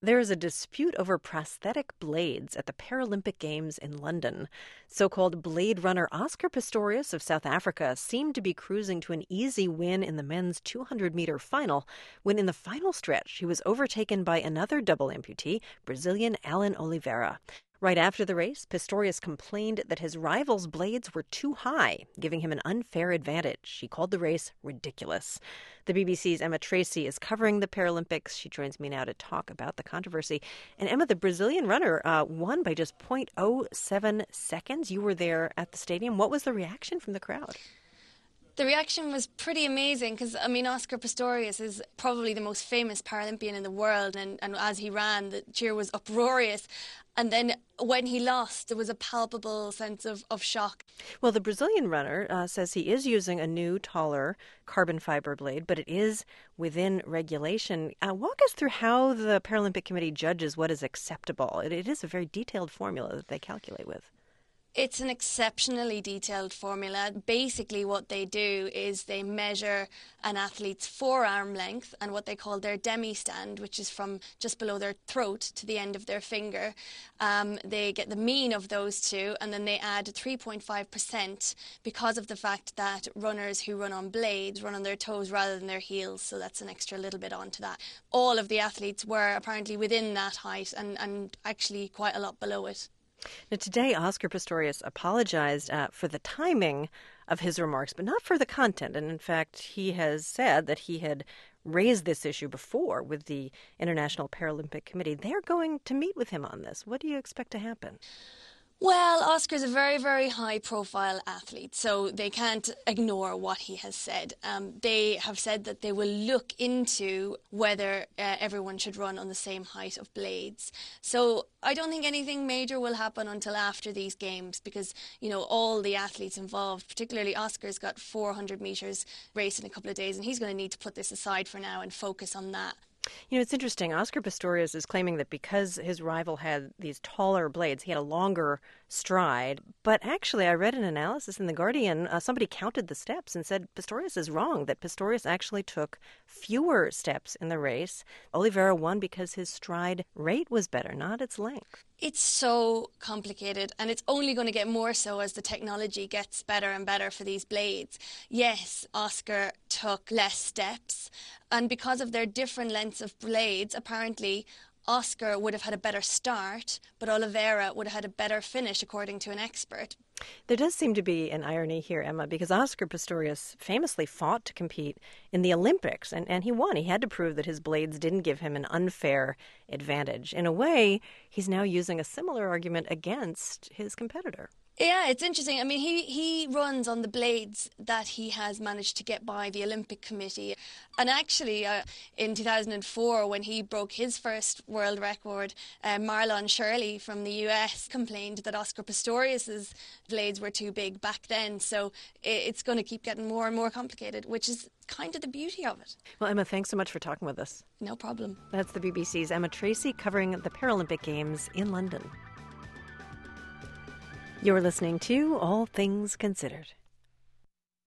There is a dispute over prosthetic blades at the Paralympic Games in London. So-called Blade Runner Oscar Pistorius of South Africa seemed to be cruising to an easy win in the men's 200-meter final when in the final stretch he was overtaken by another double amputee, Brazilian Alan Oliveira. Right after the race, Pistorius complained that his rival's blades were too high, giving him an unfair advantage. He called the race ridiculous. The BBC's Emma Tracy is covering the Paralympics. She joins me now to talk about the controversy. And Emma, the Brazilian runner won by just 0.07 seconds. You were there at the stadium. What was the reaction from the crowd? The reaction was pretty amazing because, Oscar Pistorius is probably the most famous Paralympian in the world, and as he ran, the cheer was uproarious. And then when he lost, there was a palpable sense of shock. Well, the Brazilian runner says he is using a new, taller carbon fiber blade, but it is within regulation. Walk us through how the Paralympic Committee judges what is acceptable. It is a very detailed formula that they calculate with. It's an exceptionally detailed formula. Basically, what they do is they measure an athlete's forearm length and what they call their demi-stand, which is from just below their throat to the end of their finger. They get the mean of those two, and then they add 3.5% because of the fact that runners who run on blades run on their toes rather than their heels, so that's an extra little bit onto that. All of the athletes were apparently within that height and actually quite a lot below it. Now, today, Oscar Pistorius apologized for the timing of his remarks, but not for the content. And in fact, he has said that he had raised this issue before with the International Paralympic Committee. They're going to meet with him on this. What do you expect to happen? Well, Oscar's a very, very high-profile athlete, so they can't ignore what he has said. They have said that they will look into whether everyone should run on the same height of blades. So I don't think anything major will happen until after these games because, all the athletes involved, particularly Oscar's got 400 metres race in a couple of days, and he's going to need to put this aside for now and focus on that. It's interesting. Oscar Pistorius is claiming that because his rival had these taller blades, he had a longer stride. But actually, I read an analysis in The Guardian. Somebody counted the steps and said Pistorius is wrong, that Pistorius actually took fewer steps in the race. Oliveira won because his stride rate was better, not its length. It's so complicated, and it's only going to get more so as the technology gets better and better for these blades. Yes, Oscar took less steps, and because of their different lengths of blades, apparently Oscar would have had a better start, but Oliveira would have had a better finish, according to an expert. There does seem to be an irony here, Emma, because Oscar Pistorius famously fought to compete in the Olympics, and he won. He had to prove that his blades didn't give him an unfair advantage. In a way, he's now using a similar argument against his competitor. Yeah, it's interesting. He runs on the blades that he has managed to get by the Olympic Committee. And actually, in 2004, when he broke his first world record, Marlon Shirley from the US complained that Oscar Pistorius's blades were too big back then. So it's going to keep getting more and more complicated, which is kind of the beauty of it. Well, Emma, thanks so much for talking with us. No problem. That's the BBC's Emma Tracy covering the Paralympic Games in London. You're listening to All Things Considered.